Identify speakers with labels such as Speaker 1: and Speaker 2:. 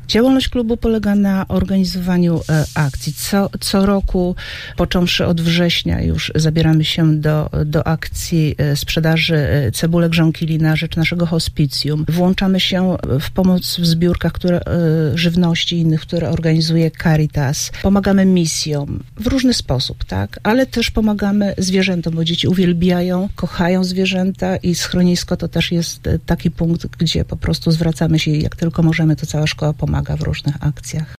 Speaker 1: Działalność klubu polega na organizowaniu akcji. Co roku, począwszy od września, już zabieramy się do akcji sprzedaży cebulek żonkili na rzecz naszego hospicjum. Włączamy się w pomoc w zbiórkach żywności innych, które organizuje Caritas. Pomagamy misjom w różny sposób, tak? Ale też pomagamy zwierzętom, bo dzieci uwielbiają, kochają zwierzęta i schronisko to też jest taki punkt, gdzie po prostu zwracamy się i jak tylko możemy, to cała szkoła pomaga w różnych akcjach.